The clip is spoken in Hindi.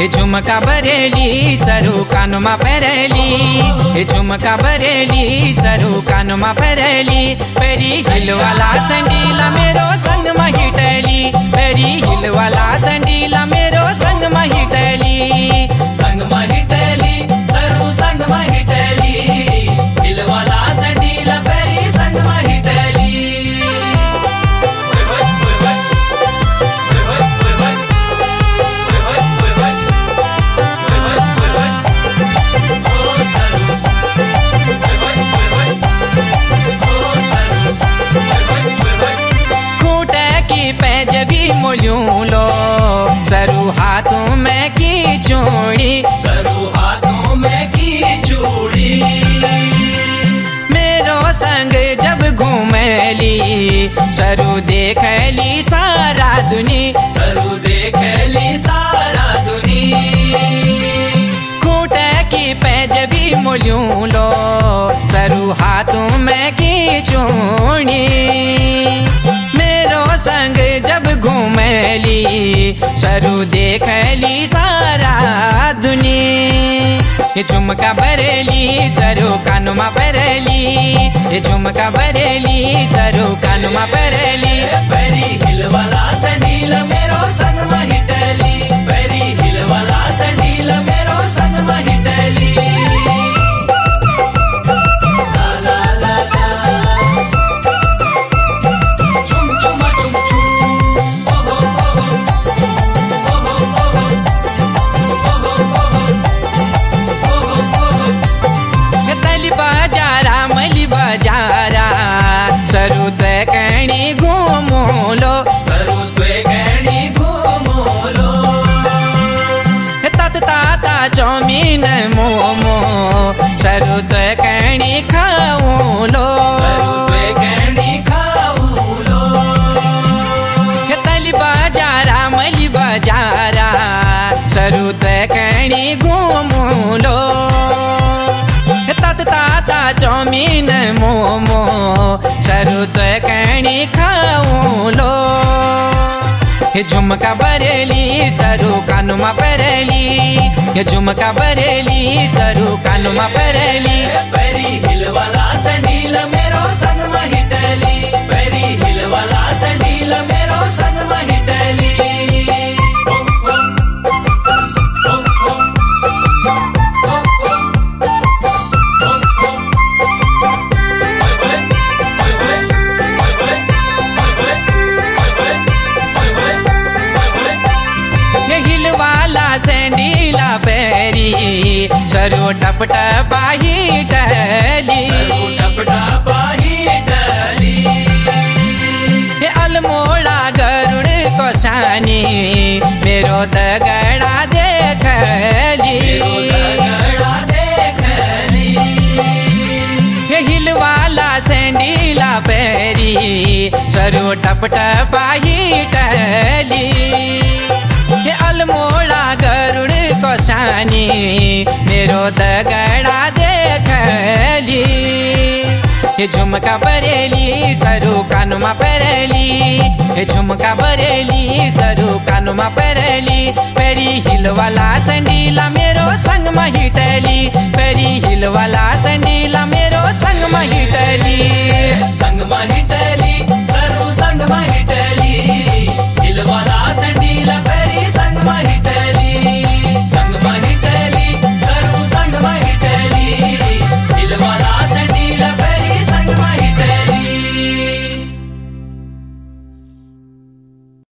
हे झुमका बरेली सरू कानमा पहरेली, हे झुमका बरेली सरू कानमा पहरेली। पेरी हिल वाला संडीला मेरो संग महिटली, पेरी हिल वाला संडीला मेरो संग महिटली, संग महिटली सरू संग महिटली, हिल वाला संडीला पेरी संग महिटली। मोलूं लो सरू हाथों में की चूड़ी, सरू हाथों में की चूड़ी। मेरो संग जब घूमेली सरू देखली सारा दुनी, सरू देखली सारा दुनी। खूंटे की पैज भी मोलूं लो सरू हाथों में की चूड़ी। मेरो संग जब घूमेली सरू देखली सारा दुनी। ये झुमका बरेली सरू कानुमा बरेली, ये झुमका बरेली सरू कानुमा बरेली। पेरी हिल वाला संडील मेरो संग महिटली, पेरी हिल वाला संडील मेरो संग महिटली। सरू ते कहनी घूमो लो, सरू ते कहनी घूमो लो। तत ताता चौमीन मोमो सरू ते कहनी खाऊं लो, सरू ते कहनी खाऊं लो। तली बाजारा मली बाजारा सरू ते कहनी घूमो लो। तत ताता चौमीन मोमो सरू तो कहनी खाऊं लो। ये झुमका बरेली सरू कानुमा पहरेली, ये झुमका बरेली सरू कानुमा पहरेली। पेरी हिल वाला संडील मेरो संग महिटली, पेरी हिल वाला संडील मेरो संग महिटली। सैंडीला पैरी सरू टप टपाही टली, टप टपाही टली। ये अलमोड़ा गरुड़ को शानी मेरो तगड़ा देखली, तगड़ा देखली। ये हिल वाला सैंडीला पैरी सरू टप टपाही टली। ये अलमोड़ा गरुड़ को शानी मेरो तगड़ा देखली। ये झुमका बरेली सरू कानुमा पहरेली, ये झुमका बरेली सरू कानुमा पहरेली। पेरी हिल वाला संडीला मेरो संग महिटली, पेरी हिल वाला संडीला